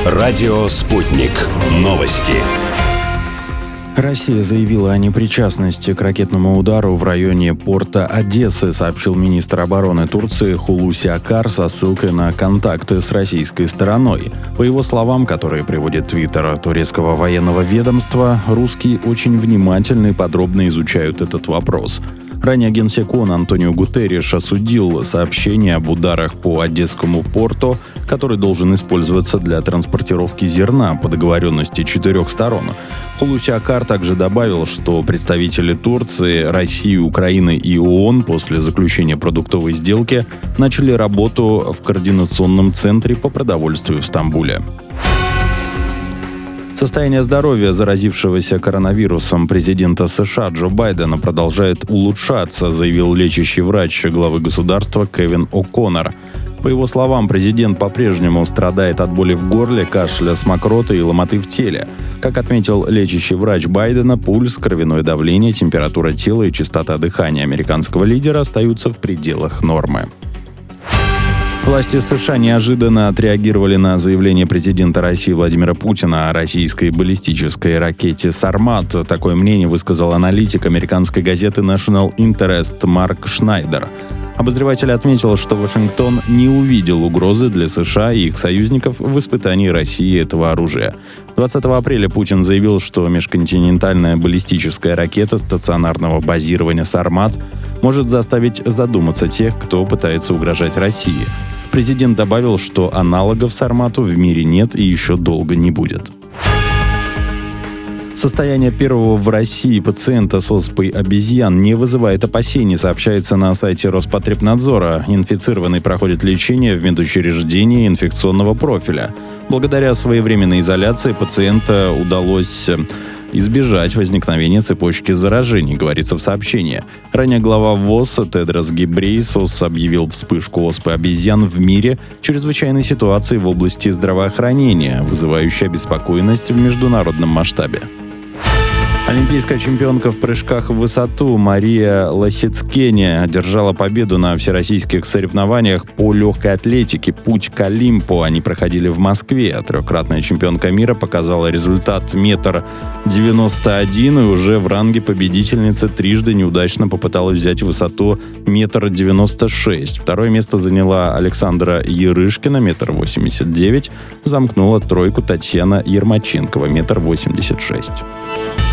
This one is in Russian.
Радио «Спутник». Новости. Россия заявила о непричастности к ракетному удару в районе порта Одессы, сообщил министр обороны Турции Хулуси Акар со ссылкой на контакты с российской стороной. По его словам, которые приводит твиттер турецкого военного ведомства, русские очень внимательно и подробно изучают этот вопрос. Ранее генсек ООН Антонио Гутерриш осудил сообщение об ударах по Одесскому порту, который должен использоваться для транспортировки зерна по договоренности 4 сторон. Хулуси Акар также добавил, что представители Турции, России, Украины и ООН после заключения продуктовой сделки начали работу в координационном центре по продовольствию в Стамбуле. Состояние здоровья заразившегося коронавирусом президента США Джо Байдена продолжает улучшаться, заявил лечащий врач главы государства Кевин О'Коннор. По его словам, президент по-прежнему страдает от боли в горле, кашля с мокротой и ломоты в теле. Как отметил лечащий врач Байдена, пульс, кровяное давление, температура тела и частота дыхания американского лидера остаются в пределах нормы. Власти США неожиданно отреагировали на заявление президента России Владимира Путина о российской баллистической ракете «Сармат». Такое мнение высказал аналитик американской газеты National Interest Марк Шнайдер. Обозреватель отметил, что Вашингтон не увидел угрозы для США и их союзников в испытании России этого оружия. 20 апреля Путин заявил, что межконтинентальная баллистическая ракета стационарного базирования «Сармат» может заставить задуматься тех, кто пытается угрожать России. Президент добавил, что аналогов «Сармату» в мире нет и еще долго не будет. Состояние первого в России пациента с оспой обезьян не вызывает опасений, сообщается на сайте Роспотребнадзора. Инфицированный проходит лечение в медучреждении инфекционного профиля. Благодаря своевременной изоляции пациента удалось избежать возникновения цепочки заражений, говорится в сообщении. Ранее глава ВОЗ Тедрос Гебрейесус объявил вспышку оспы обезьян в мире чрезвычайной ситуации в области здравоохранения, вызывающей обеспокоенность в международном масштабе. Олимпийская чемпионка в прыжках в высоту Мария Лосицкене одержала победу на всероссийских соревнованиях по легкой атлетике «Путь к Олимпу». Они проходили в Москве. Трехкратная чемпионка мира показала результат 1,91 м и уже в ранге победительницы трижды неудачно попыталась взять высоту 1,96 м. Второе место заняла Александра Ярышкина, 1,89 м. Замкнула тройку Татьяна Ермаченкова, 1,86 м.